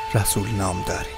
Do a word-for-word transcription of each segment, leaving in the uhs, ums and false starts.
رسول نامداری.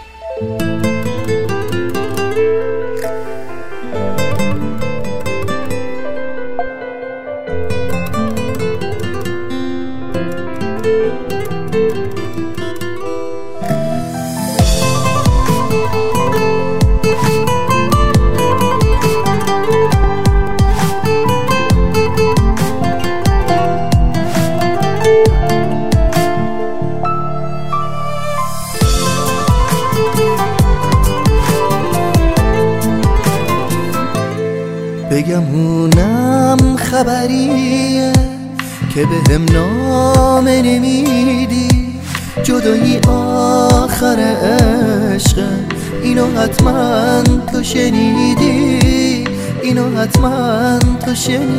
بگمونم خبریه که به هم نامه نمیدی، جدایی آخر عشق، اینو حتما تو شنیدی، اینو حتما تو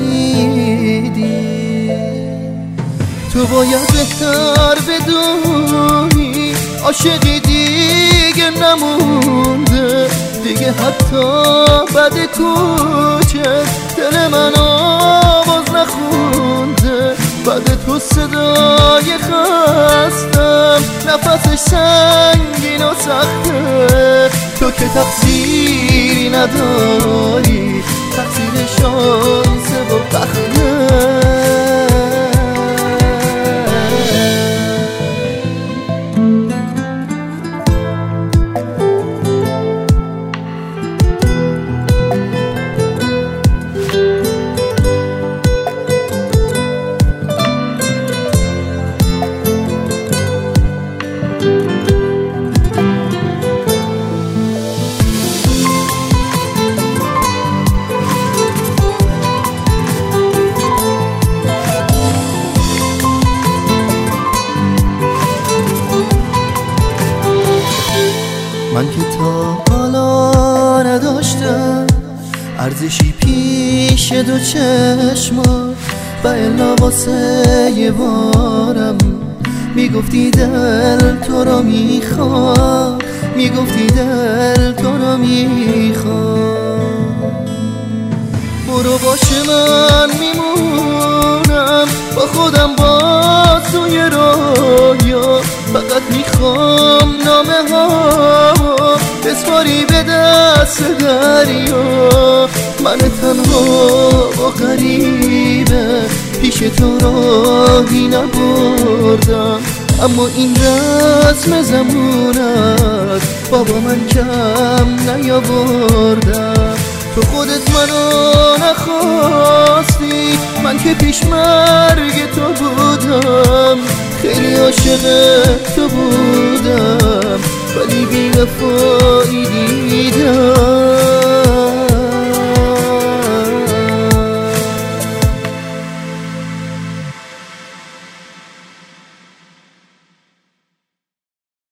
شنیدی. تو باید بهتر بدونی عاشقی دیگه نمونده، دیگه حتی بعد کوچه دل من آواز نخونده. بعد تو صدای خستم، نفسش سنگین و سخته، تو که تقصیری نداری، تقصیر شانس و بخته. من که تا حالا نداشتم ارزشی پیش دو چشمات، و الا واسه یه بارم میگفتی دل تو رو میخواد، میگفتی دل تو رو میخواد. برو باشه من میمونم با خودم با توی رویا، فقط میخوام نامه ها بسپاری به دست دریا. من تنها و غریبه پیش تو راهی نبردم، اما این رسم زمونت بابا من کم نیاوردم. تو خودت منو نخواستی، من که پیش مرگ تو بودم، خیلی عاشق تو بودم، ولی بی وفا